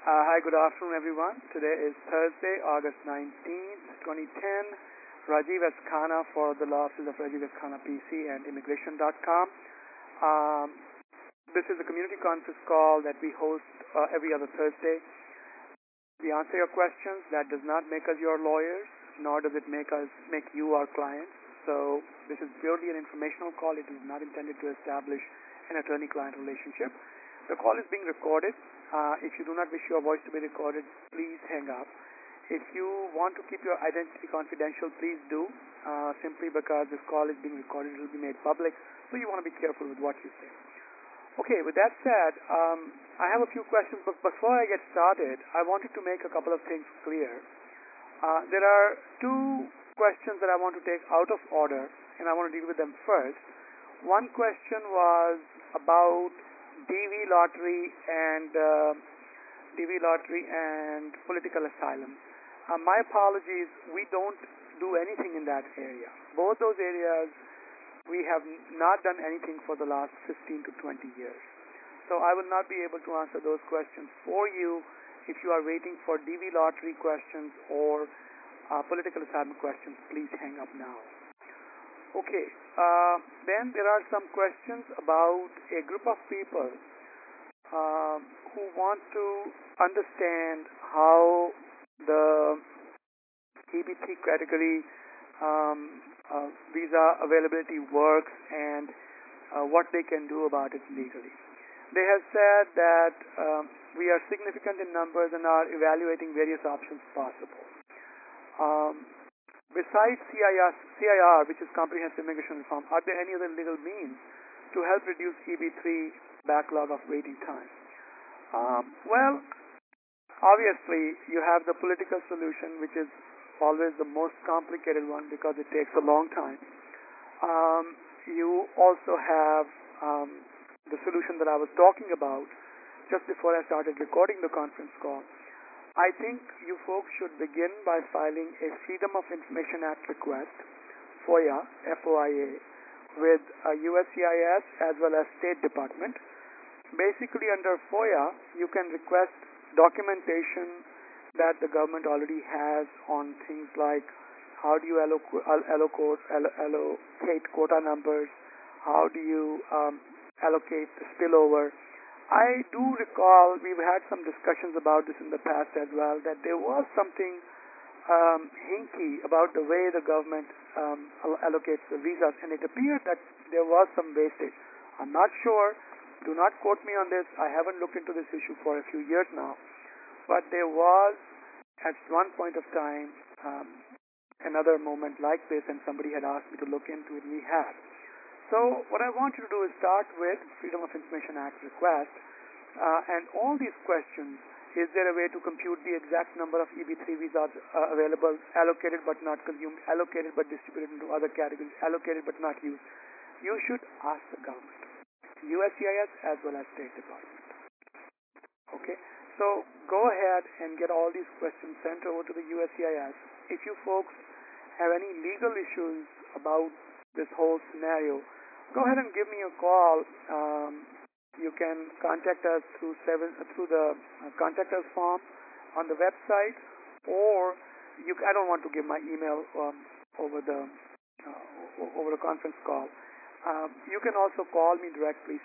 Hi, good afternoon, everyone. Today is Thursday, August 19th, 2010. Rajiv S. Khanna for the law offices of Rajiv S. Khanna PC and Immigration.com. This is a community conference call that we host every other Thursday. We answer your questions. That does not make us your lawyers, nor does it make you our clients. So this is purely an informational call. It is not intended to establish an attorney-client relationship. The call is being recorded. If you do not wish your voice to be recorded, please hang up. If you want to keep your identity confidential, please do, simply because this call is being recorded. It will be made public, so you want to be careful with what you say. Okay, with that said, I have a few questions, but before I get started, I wanted to make a couple of things clear. There are two questions that I want to take out of order, and I want to deal with them first. One question was about DV lottery and political asylum. My apologies, we don't do anything in that area. Both those areas, we have not done anything for the last 15 to 20 years. So I will not be able to answer those questions for you. If you are waiting for DV lottery questions or political asylum questions, please hang up now. Okay, then there are some questions about a group of people who want to understand how the EB3 category visa availability works and what they can do about it legally. They have said that we are significant in numbers and are evaluating various options possible. Besides CIR, which is Comprehensive Immigration Reform, are there any other legal means to help reduce EB3 backlog of waiting time? Well, obviously, you have the political solution, which is always the most complicated one because it takes a long time. You also have the solution that I was talking about just before I started recording the conference call. I think you folks should begin by filing a Freedom of Information Act request, FOIA, F-O-I-A, with USCIS as well as State Department. Basically, under FOIA, you can request documentation that the government already has on things like how do you allocate quota numbers, how do you allocate the spillover. I do recall we've had some discussions about this in the past as well, that there was something hinky about the way the government allocates the visas, and it appeared that there was some wastage. I'm not sure. Do not quote me on this. I haven't looked into this issue for a few years now. But there was, at one point of time, another moment like this, and somebody had asked me to look into it, and we have. So what I want you to do is start with Freedom of Information Act request, and all these questions. Is there a way to compute the exact number of EB3 visas available, allocated but not consumed, allocated but distributed into other categories, allocated but not used? You should ask the government, USCIS as well as State Department. Okay, so go ahead and get all these questions sent over to the USCIS. If you folks have any legal issues about this whole scenario, go ahead and give me a call. You can contact us through the contact us form on the website, or I don't want to give my email over the conference call. You can also call me directly,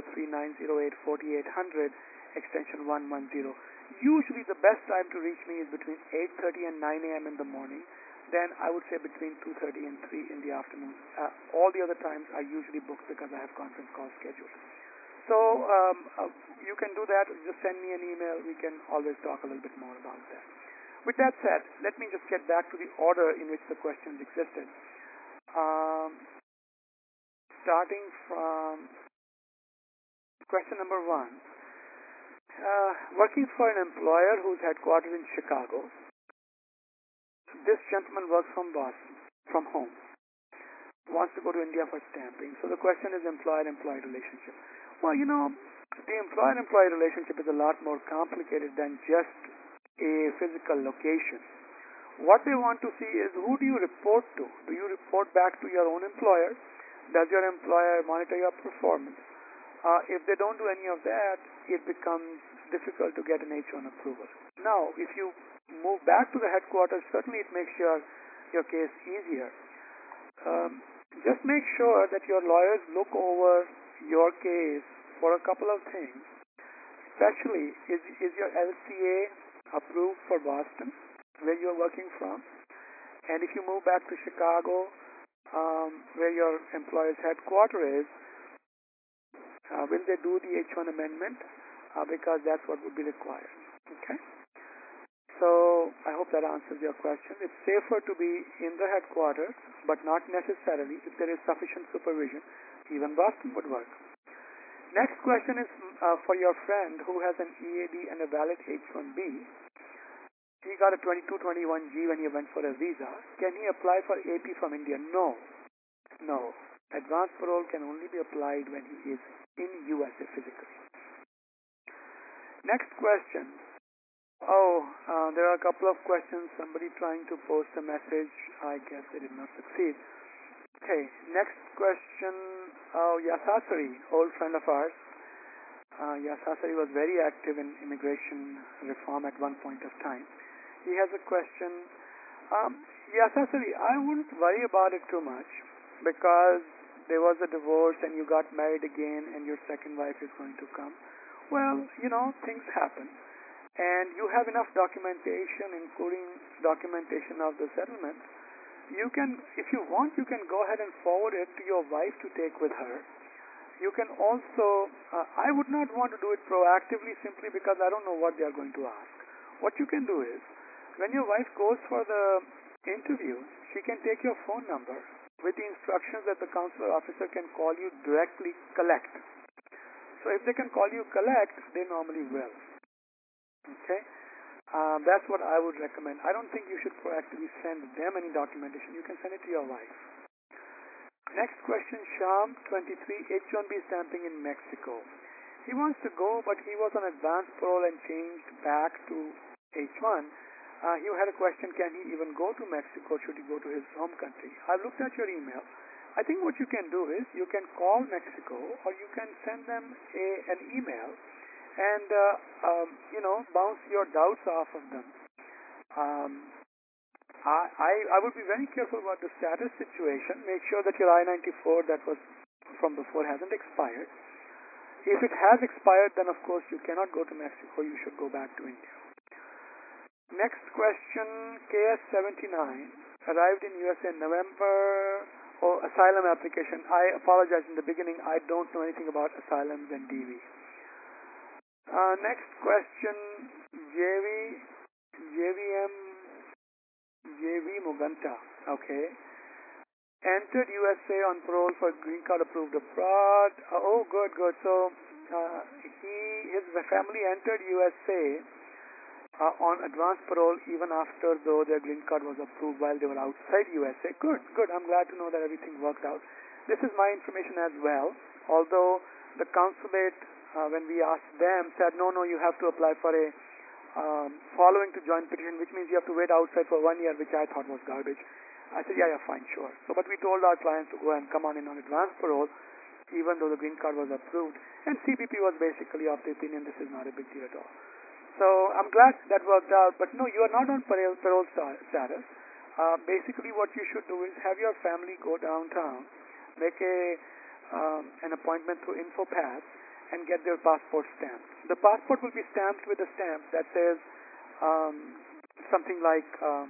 703-908-4800, extension 110. Usually the best time to reach me is between 8:30 and 9 a.m. in the morning. Then I would say between 2:30 and 3 in the afternoon. All the other times are usually booked because I have conference calls scheduled. So you can do that. Just send me an email. We can always talk a little bit more about that. With that said, let me just get back to the order in which the questions existed. Starting from question number 1. Working for an employer who's headquartered in Chicago. This gentleman works from Boston, from home. Wants to go to India for stamping. So the question is employer-employee relationship. Well, the employer-employee relationship is a lot more complicated than just a physical location. What they want to see is, who do you report to? Do you report back to your own employer? Does your employer monitor your performance? If they don't do any of that, it becomes difficult to get an H1 approval. Now, if you move back to the headquarters, certainly it makes your case easier. Just make sure that your lawyers look over your case for a couple of things. Especially, is your LCA approved for Boston, where you're working from? And if you move back to Chicago, where your employer's headquarters is, will they do the H1 amendment? Because that's what would be required. Okay? So I hope that answers your question. It's safer to be in the headquarters, but not necessarily. If there is sufficient supervision, even Boston would work. Next question is for your friend who has an EAD and a valid H1B. He got a 2221G when he went for a visa. Can he apply for AP from India? No. No. Advanced parole can only be applied when he is in USA physically. Next question. There are a couple of questions. Somebody trying to post a message. I guess they did not succeed. Okay, next question. Yasasari, old friend of ours. Yasasari was very active in immigration reform at one point of time. He has a question. Yasasari, I wouldn't worry about it too much because there was a divorce and you got married again and your second wife is going to come. Well, things happen. And you have enough documentation, including documentation of the settlement. You can, if you want, you can go ahead and forward it to your wife to take with her. You can also, I would not want to do it proactively simply because I don't know what they are going to ask. What you can do is, when your wife goes for the interview, she can take your phone number with the instructions that the consular officer can call you directly collect. So if they can call you collect, they normally will. Okay? That's what I would recommend. I don't think you should proactively send them any documentation. You can send it to your wife. Next question, Sham, 23, H1B stamping in Mexico. He wants to go, but he was on advanced parole and changed back to H1. He had a question, can he even go to Mexico? Should he go to his home country? I've looked at your email. I think what you can do is you can call Mexico or you can send them an email and bounce your doubts off of them. I would be very careful about the status situation. Make sure that your I-94 that was from before hasn't expired. If it has expired, then of course you cannot go to Mexico. You should go back to India. Next question, KS79 arrived in USA in November. Asylum application. I apologize in the beginning. I don't know anything about asylums and DV. Next question, JV Muganta. Okay. Entered USA on parole for green card approved abroad. Good. So his family entered USA on advanced parole even after though their green card was approved while they were outside USA. Good. I'm glad to know that everything worked out. This is my information as well. Although the consulate, when we asked them, said, no, you have to apply for a following to joint petition, which means you have to wait outside for 1 year, which I thought was garbage. I said, yeah, fine, sure. So, but we told our clients to go and come on in on advanced parole, even though the green card was approved. And CBP was basically of the opinion this is not a big deal at all. So I'm glad that worked out. But no, you are not on parole status. Basically, what you should do is have your family go downtown, make an appointment through InfoPass, and get their passport stamped. The passport will be stamped with a stamp that says something like,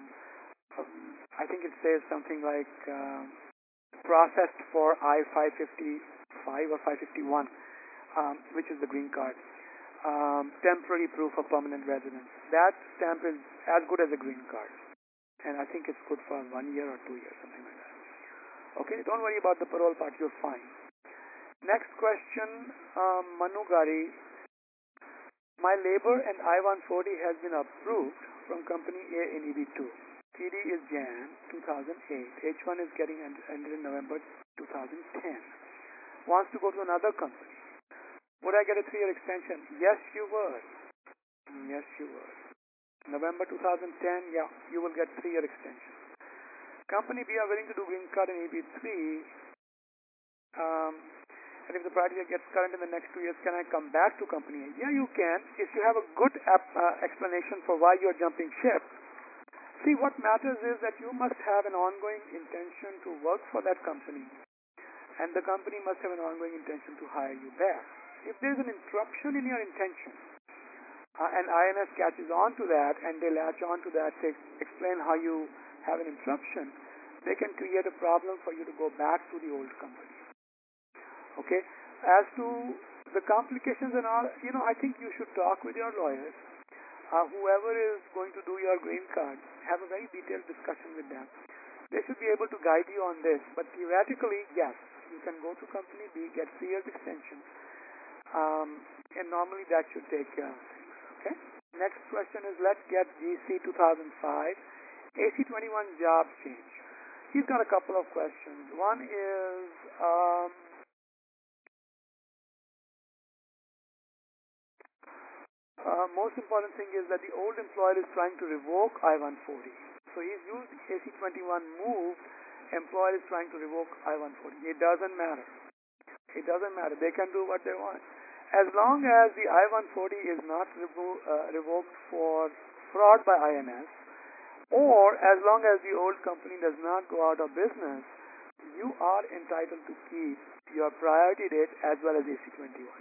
I think it says something like processed for I-555 or 551, which is the green card. Temporary proof of permanent residence. That stamp is as good as a green card. And I think it's good for 1 year or 2 years, something like that. Okay, don't worry about the parole part, you're fine. Next question, Manu Gari. My labor and I-140 has been approved from company A in EB2. TD is Jan 2008. H1 is getting ended in November 2010. Wants to go to another company. Would I get a 3-year extension? Yes, you would. Yes, you would. November 2010, yeah, you will get 3-year extension. Company B are willing to do green card in EB3. that if the priority date gets current in the next 2 years, can I come back to company A? Yeah, you can, if you have a good explanation for why you're jumping ship. See, what matters is that you must have an ongoing intention to work for that company, and the company must have an ongoing intention to hire you back. If there's an interruption in your intention, and INS catches on to that, and they latch on to that to explain how you have an interruption, they can create a problem for you to go back to the old company. Okay? As to the complications and all, I think you should talk with your lawyers. Whoever is going to do your green card, have a very detailed discussion with them. They should be able to guide you on this. But theoretically, yes, you can go to company B, get 3 years extension, and normally that should take care of things. Okay? Next question is, let's get GC 2005 AC21 job change. He's got a couple of questions. One is, most important thing is that the old employer is trying to revoke I-140. So he's used AC21 move, employer is trying to revoke I-140. It doesn't matter. It doesn't matter. They can do what they want. As long as the I-140 is not revoked for fraud by INS, or as long as the old company does not go out of business, you are entitled to keep your priority date as well as AC21.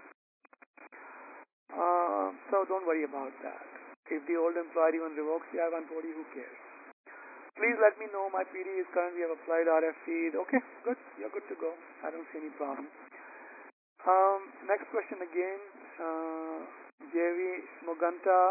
So don't worry about that. If the old employer even revokes the I-140, who cares? Please let me know. My PD is currently have applied RFCs. Okay, good. You're good to go. I don't see any problem. Next question again. JV Moganta.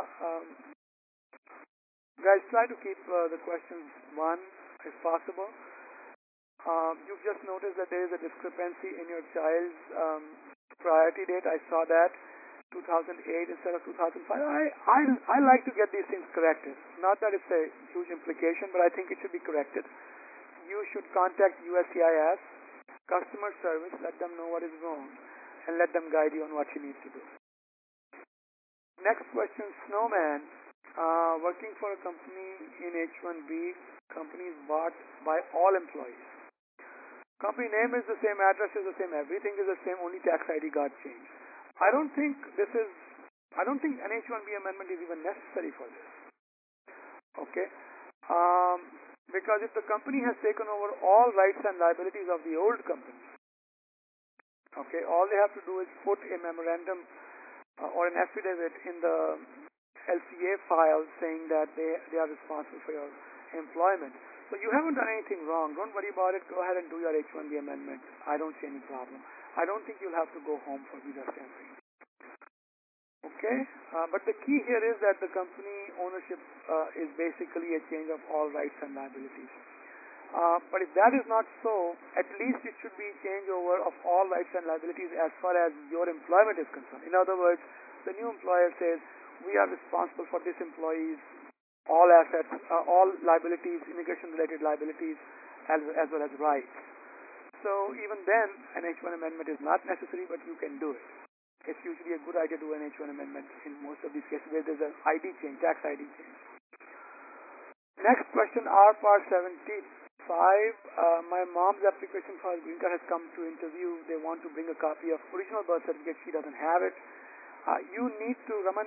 Guys, try to keep the questions one if possible. You've just noticed that there is a discrepancy in your child's priority date. I saw that. 2008 instead of 2005. I like to get these things corrected. Not that it's a huge implication, but I think it should be corrected. You should contact USCIS, customer service, let them know what is wrong, and let them guide you on what you need to do. Next question, Snowman. Working for a company in H1B, company is bought by all employees. Company name is the same, address is the same, everything is the same, only tax ID got changed. I don't think an H1B amendment is even necessary for this. Okay? Because if the company has taken over all rights and liabilities of the old company, okay, all they have to do is put a memorandum or an affidavit in the LCA file saying that they are responsible for your employment. So you haven't done anything wrong. Don't worry about it. Go ahead and do your H1B amendment. I don't see any problem. I don't think you'll have to go home for visa stamping. Okay? But the key here is that the company ownership is basically a change of all rights and liabilities. But if that is not so, at least it should be changeover of all rights and liabilities as far as your employment is concerned. In other words, the new employer says, we are responsible for this employee's all assets, all liabilities, immigration-related liabilities, as well as rights. So even then, an H1 amendment is not necessary, but you can do it. It's usually a good idea to do an H1 amendment in most of these cases where there's an ID change, tax ID change. Next question, R part 75. My mom's application for green card has come to interview. They want to bring a copy of original birth certificate. She doesn't have it. You need to, Raman,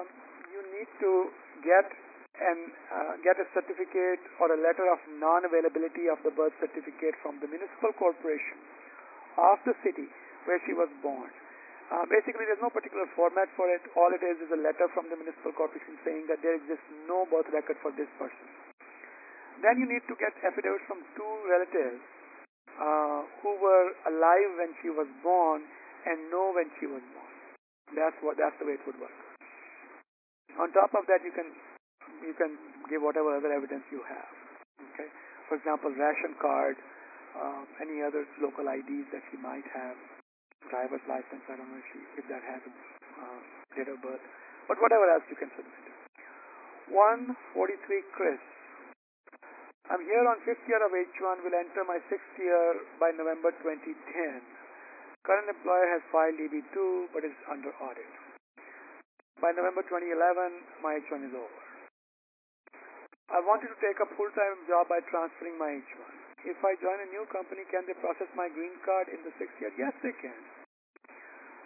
get a certificate or a letter of non-availability of the birth certificate from the municipal corporation of the city where she was born. Basically, there's no particular format for it. All it is a letter from the municipal corporation saying that there exists no birth record for this person. Then you need to get affidavits from 2 relatives who were alive when she was born and know when she was born. That's the way it would work. On top of that, you can give whatever other evidence you have. Okay. For example, ration card, any other local IDs that she might have. Driver's license, I don't know if that has a date of birth, but whatever else you can submit. 143 Chris. I'm here on 5th year of H1, will enter my 6th year by November 2010. Current employer has filed EB2 but is under audit. By November 2011, my H1 is over. I wanted to take a full-time job by transferring my H1. If I join a new company, can they process my green card in the 6th year? Yes, they can.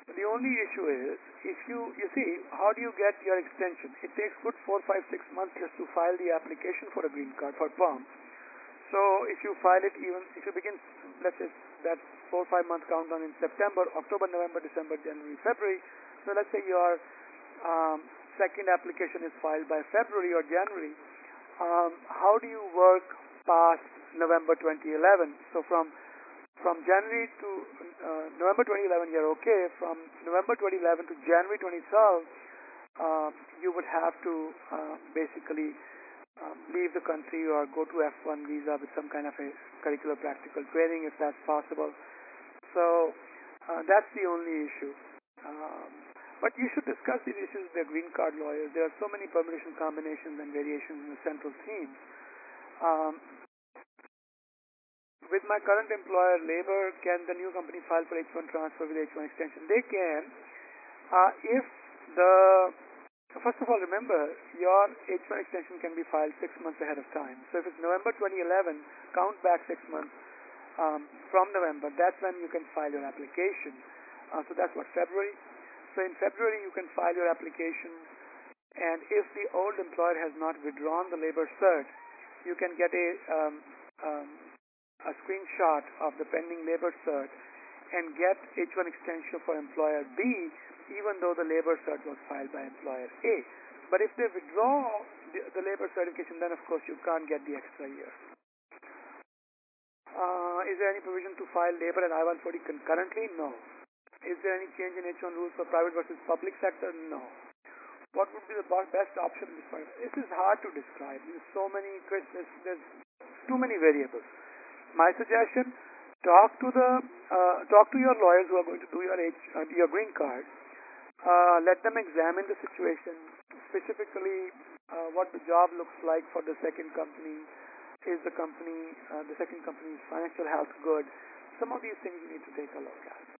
The only issue is, if you see, how do you get your extension? It takes good 4, 5, 6 months just to file the application for a green card for PERM. So if you file it, even if you begin, let's say that 4, 5 month countdown in September, October, November, December, January, February. So let's say your second application is filed by February or January. How do you work past November 2011? So from January to November 2011, you're okay. From November 2011 to January 2012, you would have to basically leave the country or go to F1 visa with some kind of a curricular practical training if that's possible. So that's the only issue. But you should discuss these issues with the green card lawyers. There are so many permutation combinations and variations in the central themes. With my current employer, Labor, can the new company file for H1 transfer with H1 extension? They can. If first of all, remember, your H1 extension can be filed 6 months ahead of time. So if it's November 2011, count back 6 months from November. That's when you can file your application. So that's what, February? So in February, you can file your application. And if the old employer has not withdrawn the labor cert, you can get a screenshot of the pending labor cert and get H1 extension for employer B, even though the labor cert was filed by employer A. But if they withdraw the labor certification, then of course you can't get the extra year. Is there any provision to file labor and I-140 concurrently? No. Is there any change in H1 rules for private versus public sector? No. What would be the best option at this point? This is hard to describe. There's so many, there's too many variables. My suggestion: talk to your lawyers who are going to do your green card. Let them examine the situation, specifically what the job looks like for the second company. Is the second company's financial health good? Some of these things you need to take a look at.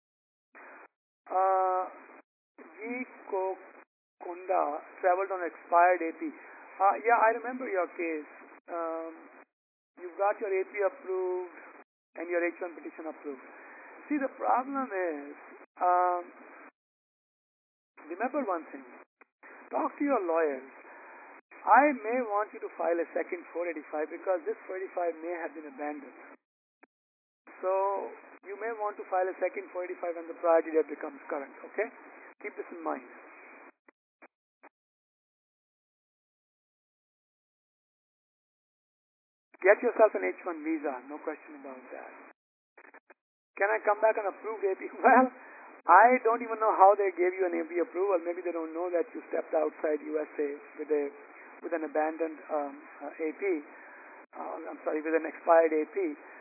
G. Kunda traveled on expired AP. Yeah, I remember your case. You've got your AP approved and your H1 petition approved. See, the problem is, remember one thing. Talk to your lawyers. I may want you to file a second 485 because this 485 may have been abandoned. So you may want to file a second 485 when the priority date becomes current, okay? Keep this in mind. Get yourself an H1 visa, no question about that. Can I come back on approved AP? Well, I don't even know how they gave you an AP approval. Maybe they don't know that you stepped outside USA with an abandoned AP. With an expired AP.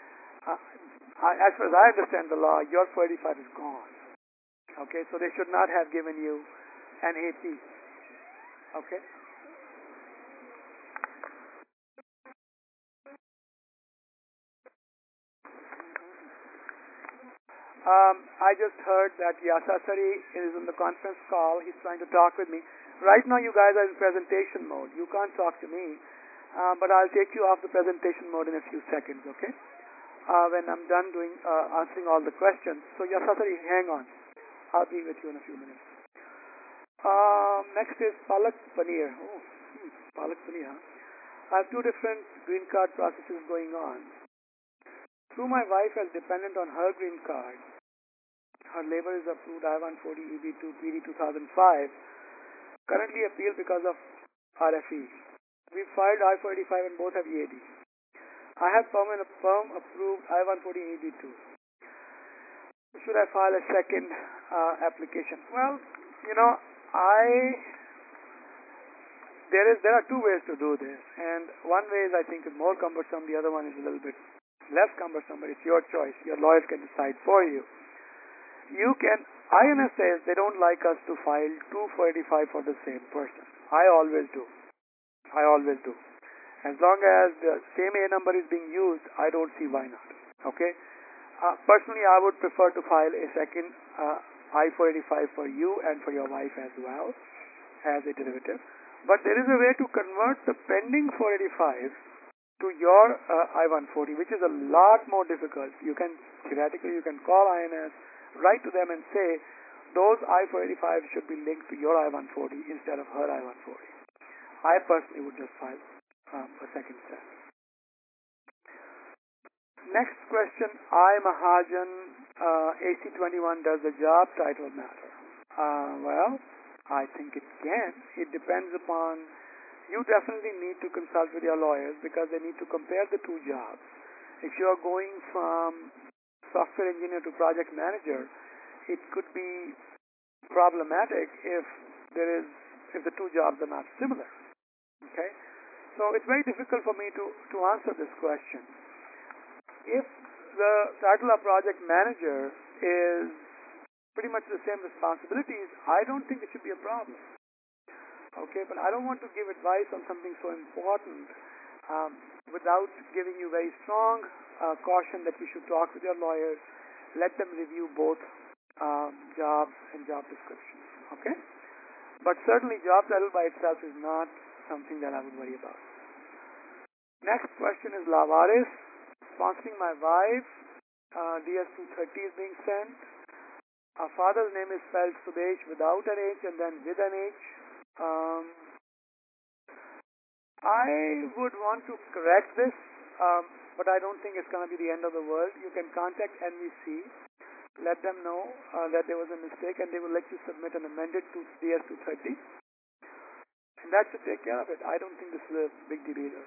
As far as I understand the law, your 485 is gone. Okay, so they should not have given you an AP. Okay? I just heard that Yasasari is in the conference call. He's trying to talk with me. Right now, you guys are in presentation mode. You can't talk to me, but I'll take you off the presentation mode in a few seconds, okay? When I'm done answering all the questions. So, Yasasari, hang on. I'll be with you in a few minutes. Next is Palak Paneer. Palak Paneer. I have two different green card processes going on. Through my wife as dependent on her green card, her labor is approved I-140 EB2 PD 2005. Currently appealed because of RFE. We filed I-485 and both have EAD. I have PERM approved I-140 EB2. Should I file a second application? Well, there are two ways to do this, and one way is I think is more cumbersome. The other one is a little bit less cumbersome, but it's your choice. Your lawyers can decide for you. INS says they don't like us to file two 485 for the same person. I always do. As long as the same A number is being used, I don't see why not. Okay? Personally, I would prefer to file a second I-485 for you and for your wife as well as a derivative. But there is a way to convert the pending 485 to your I-140, which is a lot more difficult. Theoretically, you can call INS, write to them and say, those I-485 should be linked to your I-140 instead of her I-140. I personally would just file a second set. Next question, I Mahajan, AC21, does the job title matter? Well, I think it can. It depends upon, you definitely need to consult with your lawyers because they need to compare the two jobs. If you are going from software engineer to project manager, it could be problematic if the two jobs are not similar. Okay? So it's very difficult for me to answer this question. If the title of project manager is pretty much the same responsibilities, I don't think it should be a problem. Okay, but I don't want to give advice on something so important without giving you very strong caution that you should talk with your lawyers, let them review both jobs and job descriptions. Okay? But certainly job title by itself is not something that I would worry about. Next question is Lavaris. Sponsoring my wife, DS230 is being sent. Our father's name is spelled Subesh without an H and then with an H. I would want to correct this, but I don't think it's going to be the end of the world. You can contact NVC, let them know that there was a mistake, and they will let you submit an amended to DS230. And that should take care of it. I don't think this is a big deal either.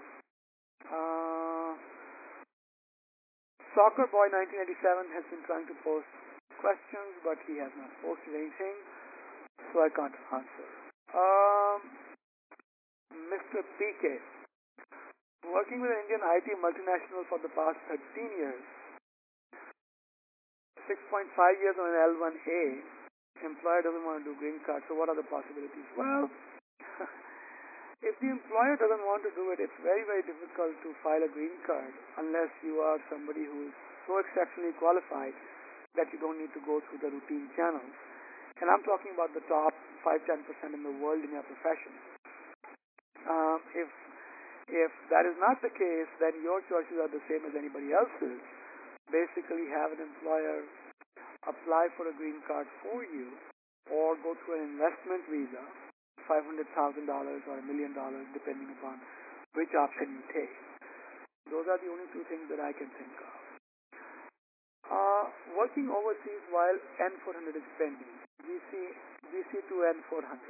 Soccer Boy 1987 has been trying to post questions, but he has not posted anything, so I can't answer. Mr. PK, working with an Indian IT multinational for the past 13 years, 6.5 years on an L1A, employer doesn't want to do green card, so what are the possibilities? Well, if the employer doesn't want to do it, it's very, very difficult to file a green card unless you are somebody who is so exceptionally qualified that you don't need to go through the routine channels. And I'm talking about the top 5-10% in the world in your profession. If that is not the case, then your choices are the same as anybody else's. Basically, have an employer apply for a green card for you or go through an investment visa, $500,000 or $1 million, depending upon which option you take. Those are the only two things that I can think of. Working overseas while N400 is pending, GC to N400.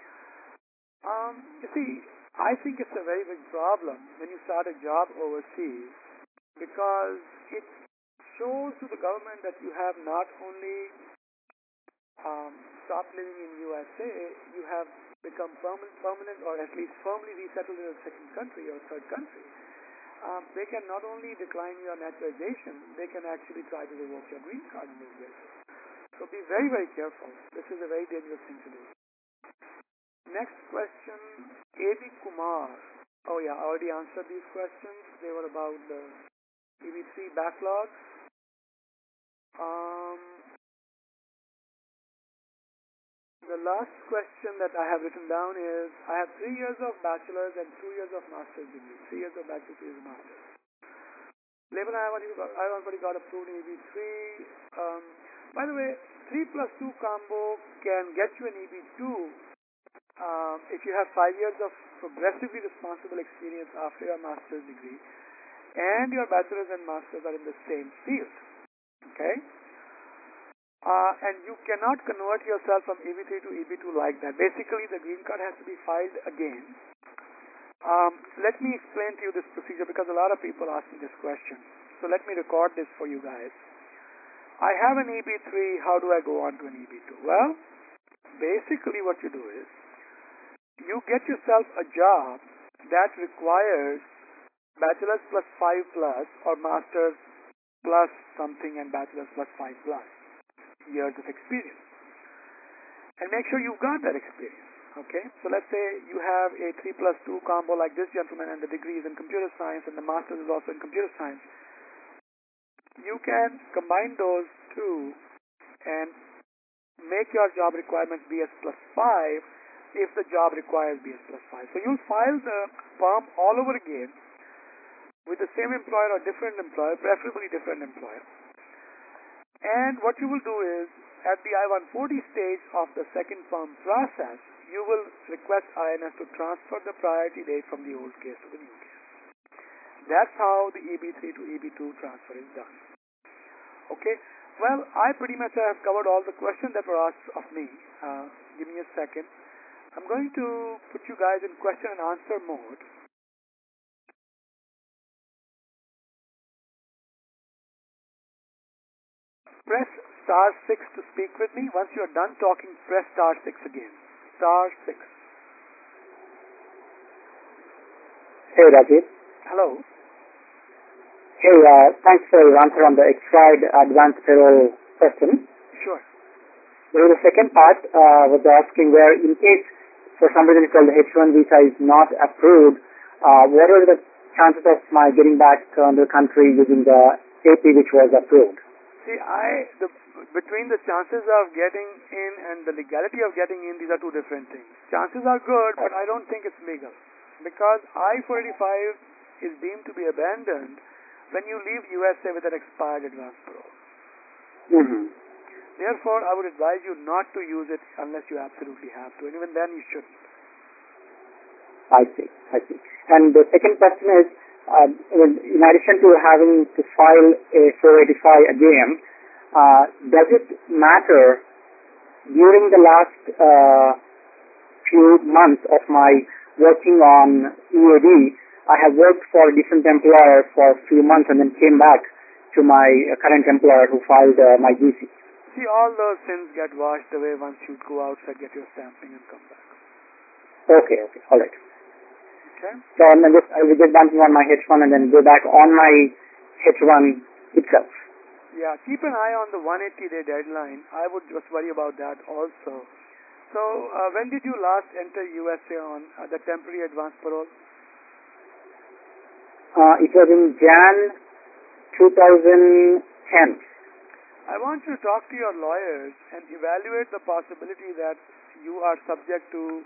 You see, I think it's a very big problem when you start a job overseas because it shows to the government that you have not only stopped living in USA, you have become permanent or at least firmly resettled in a second country or third country. They can not only decline your naturalization, they can actually try to revoke your green card in those ways. So be very, very careful. This is a very dangerous thing to do. Next question, A.B. Kumar. Oh yeah, I already answered these questions. They were about the EB3 backlog. The last question that I have written down is, I have 3 years of bachelor's and 2 years of master's degree. 3 years of bachelor's, 2 years of master's. Label I-140 got approved in EB3. By the way, 3 plus 2 combo can get you an EB2 if you have 5 years of progressively responsible experience after your master's degree and your bachelor's and master's are in the same field. Okay? And you cannot convert yourself from EB3 to EB2 like that. Basically, the green card has to be filed again. Let me explain to you this procedure because a lot of people ask me this question. So let me record this for you guys. I have an EB3, how do I go on to an EB2? Well, basically what you do is, you get yourself a job that requires bachelor's plus 5 plus or master's plus something and bachelor's plus 5 plus years of experience. And make sure you've got that experience. Okay? So let's say you have a 3 plus 2 combo like this gentleman and the degree is in computer science and the master's is also in computer science. You can combine those two and make your job requirement BS plus 5 if the job requires BS plus 5. So you'll file the form all over again with the same employer or different employer, preferably different employer. And what you will do is, at the I-140 stage of the second firm process, you will request INS to transfer the priority date from the old case to the new case. That's how the EB3 to EB2 transfer is done. Okay, well, I pretty much have covered all the questions that were asked of me. Give me a second. I'm going to put you guys in question and answer mode. Press star 6 to speak with me. Once you're done talking, press star 6 again. Star 6. Hey, Rajiv. Hello. Hey, thanks for your answer on the expired advanced payroll question. Sure. There was a second part was asking where in case for some reason called the H1 visa is not approved, what are the chances of my getting back on the country using the AP which was approved? See, between the chances of getting in and the legality of getting in, these are two different things. Chances are good, but I don't think it's legal. Because I-485 is deemed to be abandoned when you leave USA with an expired advance parole. Mm-hmm. Therefore, I would advise you not to use it unless you absolutely have to, and even then you shouldn't. I see. And the second question is, in addition to having to file a 485 again, does it matter during the last few months of my working on EAD, I have worked for a different employer for a few months and then came back to my current employer who filed my GC. See, all those sins get washed away once you go outside, get your stamping, and come back. Okay, all right. Okay. So I will get banking on my H1 and then go back on my H1 itself. Yeah, keep an eye on the 180-day deadline. I would just worry about that also. So, when did you last enter USA on the temporary advance parole? It was in Jan 2010. I want you to talk to your lawyers and evaluate the possibility that you are subject to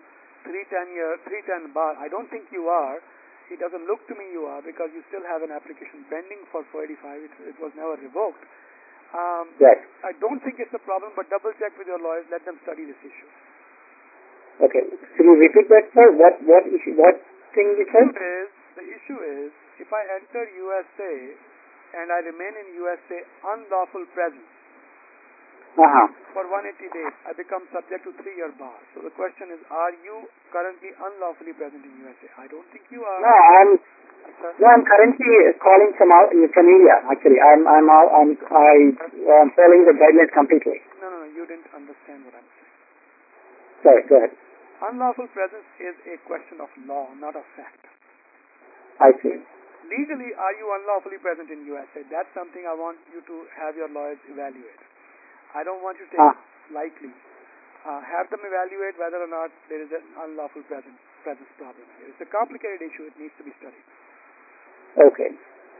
310 bar. I don't think you are. It doesn't look to me you are because you still have an application pending for 485. It was never revoked. Yes. I don't think it's a problem, but double check with your lawyers. Let them study this issue. Okay. Could you repeat that, sir? What issue? What thing you said? The issue is if I enter USA and I remain in USA unlawful presence for 180 days, I become subject to 3-year bar. So the question is, are you currently unlawfully present in USA? I don't think you are. No, I'm currently calling from India. Actually, I'm following the guidelines completely. No, you didn't understand what I'm saying. Sorry, go ahead. Unlawful presence is a question of law, not of fact. I see. Legally, are you unlawfully present in USA? That's something I want you to have your lawyers evaluate. I don't want you to take it lightly. Have them evaluate whether or not there is an unlawful presence problem here. It's a complicated issue. It needs to be studied. Okay.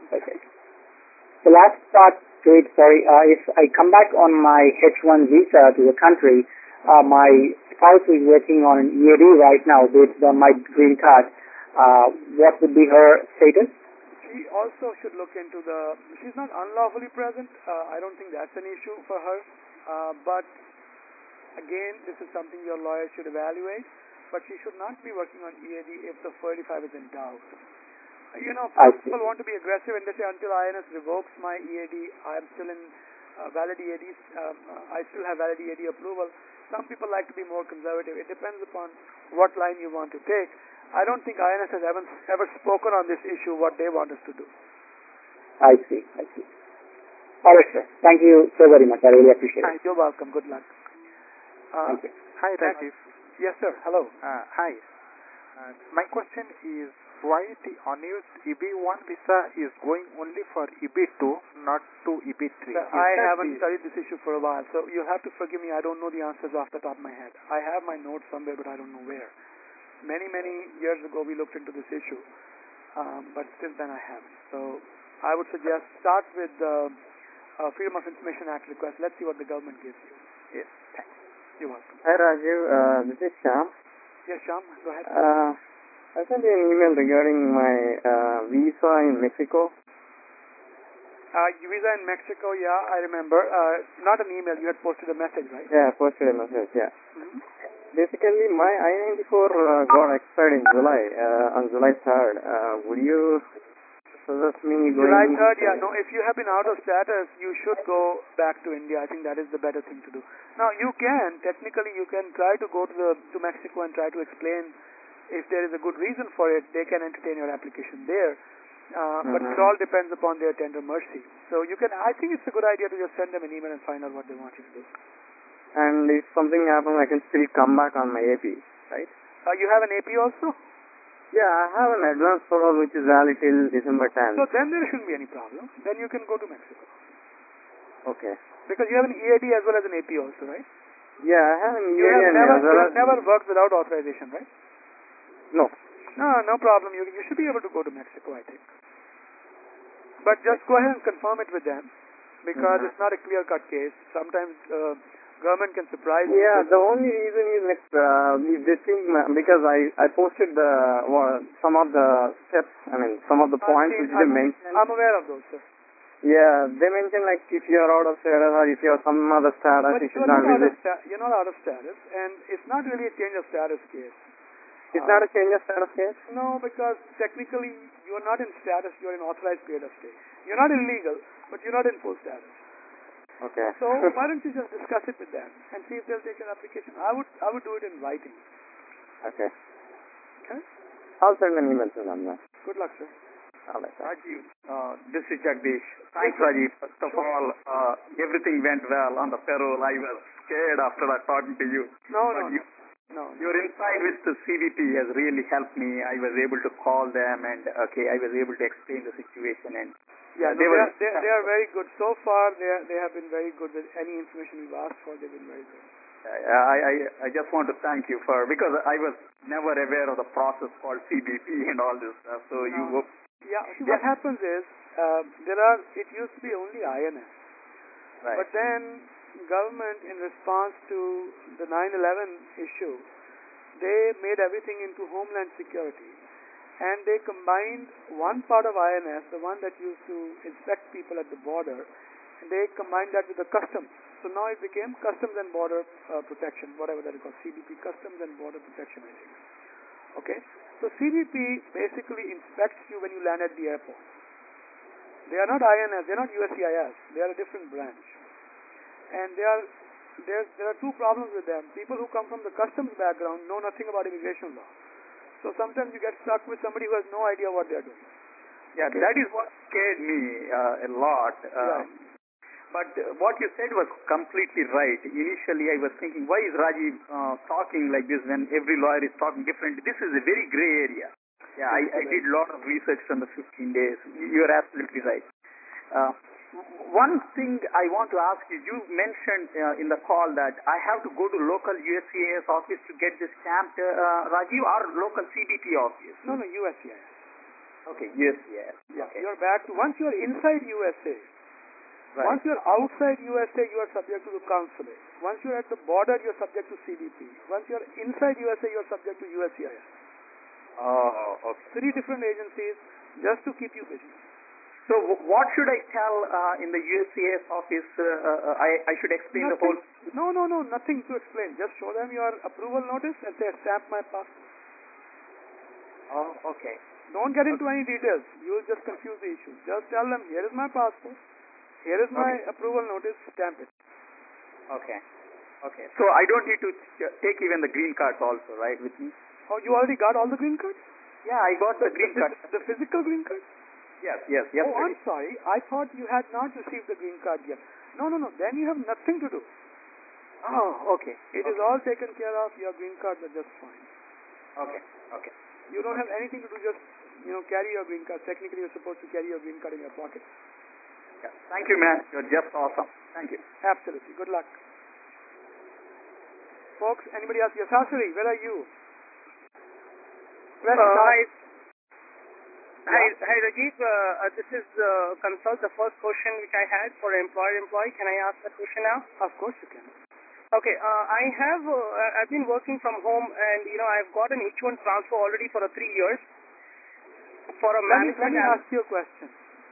The last part to it, sorry, if I come back on my H1 visa to the country, my spouse is working on an EAD right now based on my green card. What would be her status? She also should look into she's not unlawfully present. I don't think that's an issue for her. But again, this is something your lawyer should evaluate. But she should not be working on EAD if the 485 is in doubt. People want to be aggressive and they say until INS revokes my EAD, I'm still in valid EAD. I still have valid EAD approval. Some people like to be more conservative. It depends upon what line you want to take. I don't think INS has ever spoken on this issue, what they want us to do. I see. All right, sir. Thank you so very much. I really appreciate it. You're welcome. Good luck. Thank you. Hi, Rajiv. Yes, sir. Hello. Hi. My question is why the unused EB1 visa is going only for EB2, not to EB3? I haven't studied this issue for a while, so you'll have to forgive me. I don't know the answers off the top of my head. I have my notes somewhere, but I don't know where. Many years ago, we looked into this issue, but since then I haven't. So I would suggest start with the Freedom of Information Act request. Let's see what the government gives you. Yes, thanks. You're welcome. Hi Rajiv, this is Shyam. Yes, Shyam, go ahead. I sent you an email regarding my visa in Mexico. Visa in Mexico, yeah, I remember. Not an email, you had posted a message, right? Yeah, posted a message, yeah. Mm-hmm. Basically, my I-94 got expired in July, on July 3rd. Would you suggest me going... July 3rd, yeah. No, if you have been out of status, you should go back to India. I think that is the better thing to do. Now, technically, you can try to go to Mexico and try to explain if there is a good reason for it. They can entertain your application there. But it all depends upon their tender mercy. So I think it's a good idea to just send them an email and find out what they want you to do. And if something happens, I can still come back on my AP, right? You have an AP also? Yeah, I have an advance follow which is valid till December 10th. So then there shouldn't be any problem. Then you can go to Mexico. Okay. Because you have an EAD as well as an AP also, right? Yeah, I have an You EAD have never worked without authorization, right? No. No problem. You should be able to go to Mexico, I think. But just go ahead and confirm it with them, because it's not a clear-cut case. Sometimes government can surprise you. Yeah, the only reason is like they think because I posted some of the steps. I mean, some of the points which they mentioned. I'm aware of those, sir. Yeah, they mentioned like if you are out of status or if you have some other status, But you should not visit. You're not out of status, and it's not really a change of status case. It's not a change of status case? No, because technically you are not in status, you are in authorized period of stay. You're not illegal, but you're not in full status. Okay. So why don't you just discuss it with them and see if they'll take your application? I would do it in writing. Okay. Okay? I'll send an email to them then. Good luck, sir. All right. Rajiv, this is Jagdish. Thanks, Rajiv. First of all, everything went well on the parole. I was scared after talking to you. No. Your insight with the CVP has really helped me. I was able to call them and I was able to explain the situation and yeah, they are very good. So far, they have been very good with any information you've asked for. They've been very good. I just want to thank you because I was never aware of the process called CBP and all this stuff. So you. Yeah. See, what happens is it used to be only INS, right. But then government, in response to the 9/11 issue, they made everything into Homeland Security. And they combined one part of INS, the one that used to inspect people at the border, and they combined that with the customs. So now it became Customs and Border Protection, whatever that is called, CBP, Customs and Border Protection, I think. Okay? So CBP basically inspects you when you land at the airport. They are not INS, they are not USCIS, they are a different branch. And there are two problems with them. People who come from the customs background know nothing about immigration law. So sometimes you get stuck with somebody who has no idea what they're doing. Yeah, okay. That is what scared me a lot. But what you said was completely right. Initially, I was thinking, why is Rajiv talking like this when every lawyer is talking differently? This is a very gray area. Yeah, I did a lot of research on the 15 days. You're absolutely right. One thing I want to ask you, you mentioned in the call that I have to go to local USCIS office to get this stamped, Rajiv, or local CBP office? No, USCIS. Okay, USCIS. Yeah, okay. You're back to, once you're inside USA, right. Once you're outside USA, you are subject to the consulate. Once you're at the border, you're subject to CBP. Once you're inside USA, you're subject to USCIS. Oh, okay. 3 different agencies just to keep you busy. So what should I tell in the USCIS office? I should explain nothing. the whole... No, nothing to explain. Just show them your approval notice and say, stamp my passport. Oh, okay. Don't get into any details. You will just confuse the issue. Just tell them, here is my passport. Here is my approval notice. Stamp it. Okay. So I don't need to take even the green cards also, right, with me? Oh, you already got all the green cards? Yeah, I got the green card. The physical green card? Yes. Oh, I'm sorry. I thought you had not received the green card yet. No. Then you have nothing to do. Oh, okay. It is all taken care of. Your green cards are just fine. Okay. You don't have anything to do. Just, carry your green card. Technically, you're supposed to carry your green card in your pocket. Yeah. Thank you, man. You're just awesome. Thank you. Absolutely. Good luck. Folks, anybody else? Yes, Hasari, where are you? Hi, Rajiv. This is consult the first question which I had for employer-employee. Can I ask that question now? Of course you can. Okay. I've been working from home, and I've got an H1 transfer already for 3 years. For a Let me ask you a question.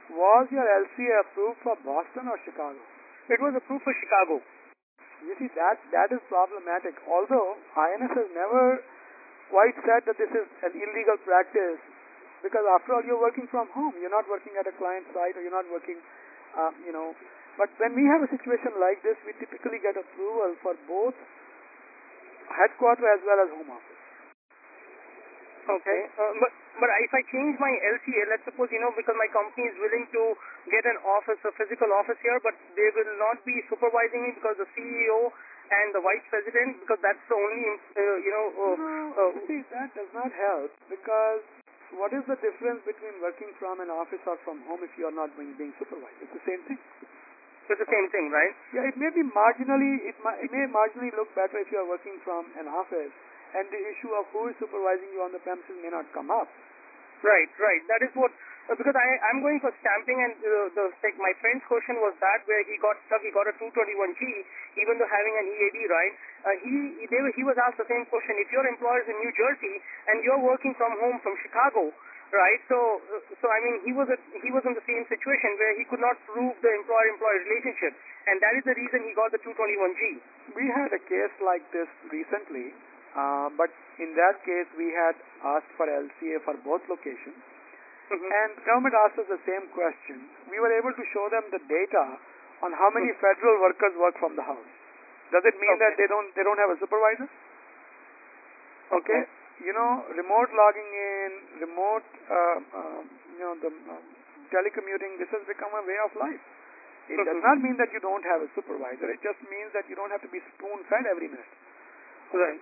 Was your LCA approved for Boston or Chicago? It was approved for Chicago. You see, that is problematic. Although INS has never quite said that this is an illegal practice, because after all, you're working from home. You're not working at a client site, or you're not working, But when we have a situation like this, we typically get approval for both headquarters as well as home office. Okay. But if I change my LCA, let's suppose, because my company is willing to get an office, a physical office here, but they will not be supervising me because the CEO and the vice president, because that's the only, See, that does not help, because what is the difference between working from an office or from home if you are not being supervised? It's the same thing. It's the same thing, right? Yeah, it may be marginally, it may marginally look better if you are working from an office, and the issue of who is supervising you on the premises may not come up. Right. That is what, because I'm going for stamping, and my friend's question was that where he got stuck, he got a 221G, even though having an EAD, right? He was asked the same question. If your employer is in New Jersey and you're working from home from Chicago, right? So I mean, he was in the same situation where he could not prove the employer-employee relationship, and that is the reason he got the 221G. We had a case like this recently. But in that case, we had asked for LCA for both locations, and government asked us the same question. We were able to show them the data on how many federal workers work from the house. Does it mean that they don't have a supervisor? Okay. Remote logging in, remote, telecommuting. This has become a way of life. It does not mean that you don't have a supervisor. It just means that you don't have to be spoon-fed every minute. Right.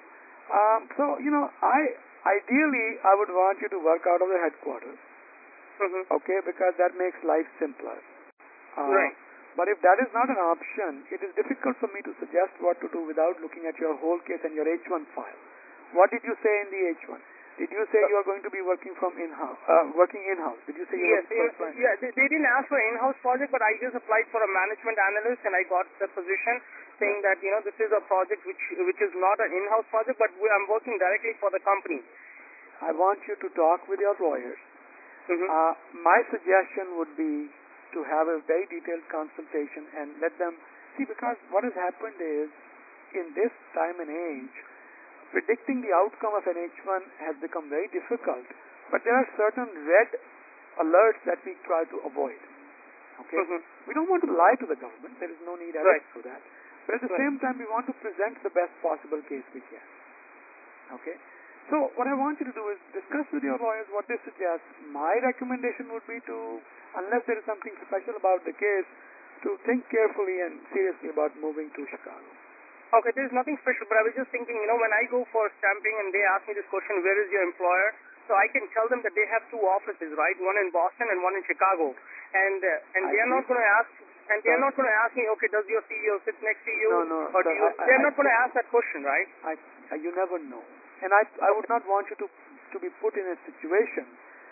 Ideally, I would want you to work out of the headquarters, okay, because that makes life simpler. Right. But if that is not an option, it is difficult for me to suggest what to do without looking at your whole case and your H1 file. What did you say in the H1? Did you say you are going to be working from in-house? Did you say you Yes. were They didn't ask for an in-house project, but I just applied for a management analyst, and I got the position, saying that this is a project which is not an in-house project, but I'm working directly for the company. I want you to talk with your lawyers. My suggestion would be to have a very detailed consultation and let them see, because what has happened is, in this time and age, predicting the outcome of an H1 has become very difficult, but there are certain red alerts that we try to avoid. Okay? We don't want to lie to the government. There is no need ever to do that. But at the same time, we want to present the best possible case we can. Okay? So what I want you to do is discuss with your lawyers what they suggest. My recommendation would be to, unless there is something special about the case, to think carefully and seriously about moving to Chicago. Okay, there is nothing special, but I was just thinking, when I go for stamping and they ask me this question, where is your employer? So I can tell them that they have two offices, right? One in Boston and one in Chicago. And they are not going to ask, and they are not going to ask me, okay, does your CEO sit next to you? No. Or they're not going to ask that question, right? You never know. And I would not want you to be put in a situation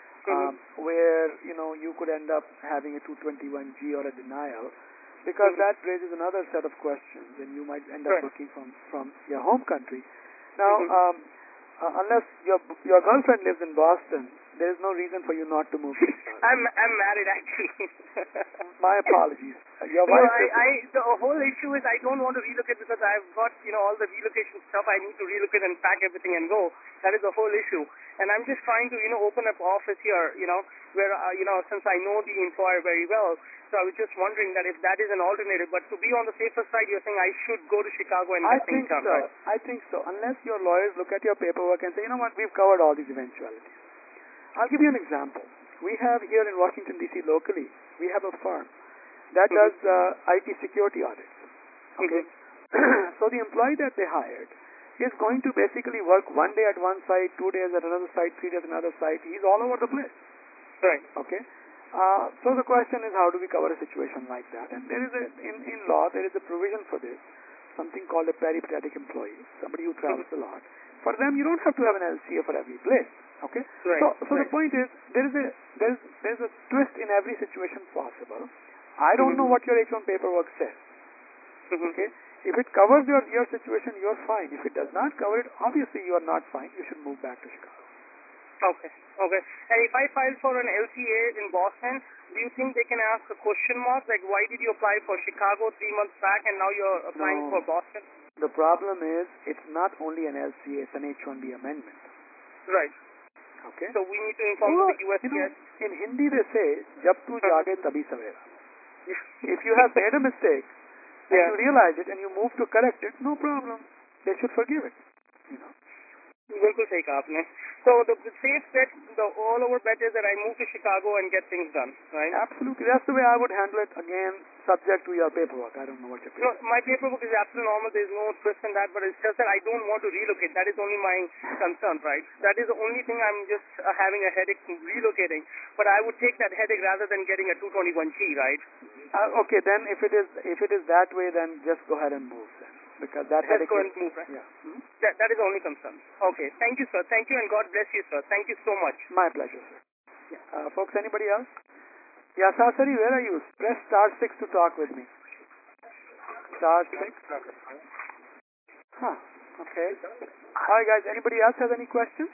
where, you could end up having a 221G or a denial, because that raises another set of questions, and you might end up working from your home country. Now, unless your girlfriend lives in Boston, there is no reason for you not to move to Chicago. I'm married, actually. My apologies. Your wife the whole issue is I don't want to relocate because I've got, all the relocation stuff. I need to relocate and pack everything and go. That is the whole issue. And I'm just trying to, open up office here, where, since I know the employer very well. So I was just wondering that if that is an alternative. But to be on the safer side, you're saying I should go to Chicago and get things done, right? I think so. Unless your lawyers look at your paperwork and say, you know what, we've covered all these eventualities. I'll give you an example. We have here in Washington, D.C. locally, we have a firm that does IT security audits. Okay? So the employee that they hired is going to basically work 1 day at one site, 2 days at another site, 3 days at another site. He's all over the place. Right. Okay? So the question is, how do we cover a situation like that? And there is in law, there is a provision for this, something called a peripatetic employee, somebody who travels a lot. For them, you don't have to have an LCA for every place. Okay? Right. So the point is, there is a twist in every situation possible. I don't know what your H1 paperwork says. Okay? If it covers your situation, you're fine. If it does not cover it, obviously you are not fine. You should move back to Chicago. Okay. Okay. And if I file for an LCA in Boston, do you think they can ask a question mark like why did you apply for Chicago 3 months back and now you're applying No. for Boston? The problem is it's not only an LCA, it's an H-1B amendment. Right. Okay? So we need to inform Well, the USPS. in Hindi they say, jab tu jaage tabhi savera. If you have made a mistake and Yeah. you realize it and you move to correct it, no problem. They should forgive it. You know. बिल्कुल सही कहा आपने. So the safe bet, the all over bet is that I move to Chicago and get things done, right? Absolutely. That's the way I would handle it. Again, subject to your paperwork. I don't know what your No, paperwork. my paperwork is absolutely normal. There is no twist in that, but it's just that I don't want to relocate. That is only my concern, right? That is the only thing I'm just having a headache relocating. But I would take that headache rather than getting a 221G, right? Okay, then if it is that way, then just go ahead and move then, because that Let's headache. go and move, right? Yeah. Hmm? That is the only concern. Okay. Thank you, sir. Thank you, and God bless you, sir. Thank you so much. My pleasure, sir. Folks, anybody else? Yeah, Sasari, where are you? Press *6 to talk with me. *6. Huh. Okay. All right, guys. Anybody else have any questions?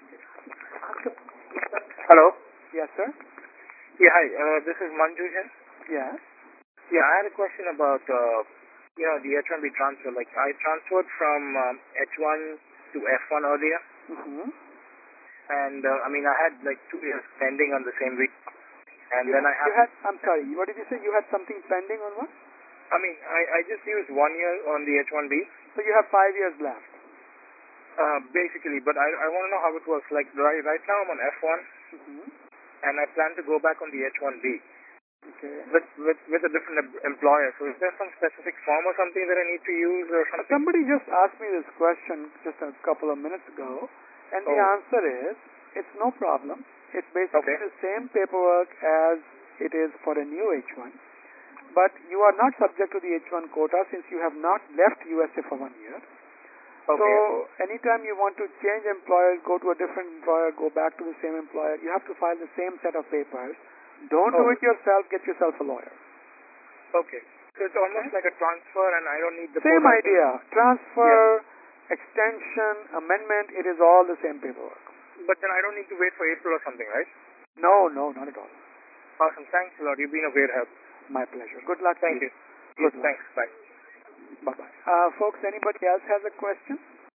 Hello. Yes, sir. Yeah, hi. This is Manju here. Yeah. Yeah, I had a question about the H-1B transfer. Like, I transferred from H-1 to F-1 earlier, Mm-hmm. and I had like 2 years pending on the same week, and then I had. I'm sorry. What did you say? You had something pending on what? I just used 1 year on the H-1B. So you have 5 years left. Basically, but I want to know how it works. Like right now I'm on F1, Mm-hmm. and I plan to go back on the H-1B Okay. with a different employer. So is there some specific form or something that I need to use or something? Somebody just asked me this question just a couple of minutes ago, and the answer is, it's no problem. It's basically the same paperwork as it is for a new H1, but you are not subject to the H1 quota since you have not left USA for 1 year. Okay. So anytime you want to change employer, go to a different employer, go back to the same employer, you have to file the same set of papers. Don't do it yourself, get yourself a lawyer. Okay. So it's almost like a transfer and I don't need the Same quota. idea. Transfer, extension, amendment, it is all the same paperwork. But then I don't need to wait for April or something, right? No, not at all. Awesome. Thanks a lot. You've been a great help. My pleasure. Good luck. Thank to you. Good luck. Thanks. Bye. Bye-bye. Folks, anybody else has a question?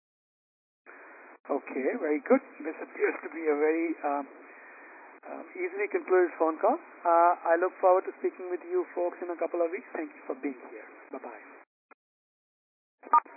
Okay, very good. This appears to be a very easily concluded phone call. I look forward to speaking with you folks in a couple of weeks. Thank you for being here. Bye-bye.